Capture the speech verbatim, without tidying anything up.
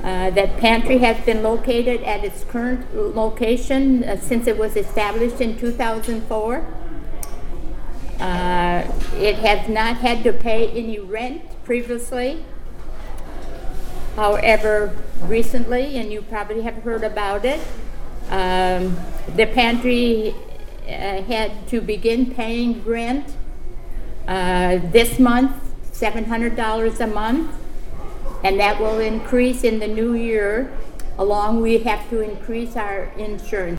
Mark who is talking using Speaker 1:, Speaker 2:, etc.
Speaker 1: Uh, that pantry has been located at its current location uh, since it was established in two thousand four. Uh, it has not had to pay any rent previously. However, recently, and you probably have heard about it, um, the pantry uh, had to begin paying rent uh, this month, seven hundred dollars a month, and that will increase in the new year. Along, we have to increase our insurance.